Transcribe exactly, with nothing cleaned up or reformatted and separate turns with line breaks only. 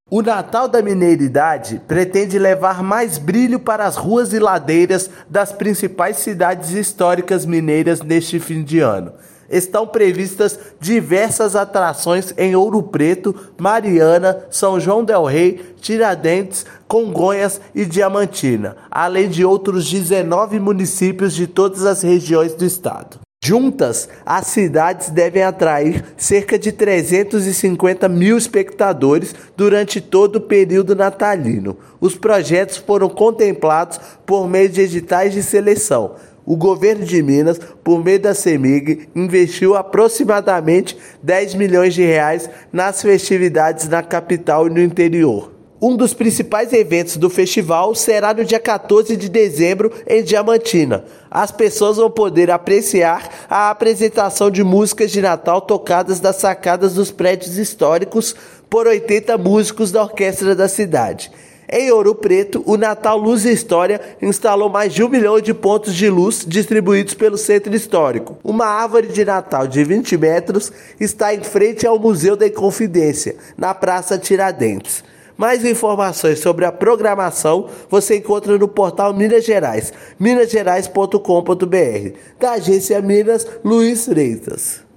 O Natal da Mineiridade pretende levar mais brilho para as ruas e ladeiras das principais cidades históricas mineiras neste fim de ano. Estão previstas diversas atrações em Ouro Preto, Mariana, São João del Rei, Tiradentes, Congonhas e Diamantina, além de outros dezenove municípios de todas as regiões do estado. Juntas, as cidades devem atrair cerca de trezentos e cinquenta mil espectadores durante todo o período natalino. Os projetos foram contemplados por meio de editais de seleção. O governo de Minas, por meio da CEMIG, investiu aproximadamente dez milhões de reais nas festividades na capital e no interior. Um dos principais eventos do festival será no dia quatorze de dezembro em Diamantina. As pessoas vão poder apreciar a apresentação de músicas de Natal tocadas das sacadas dos prédios históricos por oitenta músicos da orquestra da cidade. Em Ouro Preto, o Natal Luz e História instalou mais de um milhão de pontos de luz distribuídos pelo centro histórico. Uma árvore de Natal de vinte metros está em frente ao Museu da Inconfidência, na Praça Tiradentes. Mais informações sobre a programação você encontra no portal Minas Gerais, minas gerais ponto com ponto br, da agência Minas, Luiz Freitas.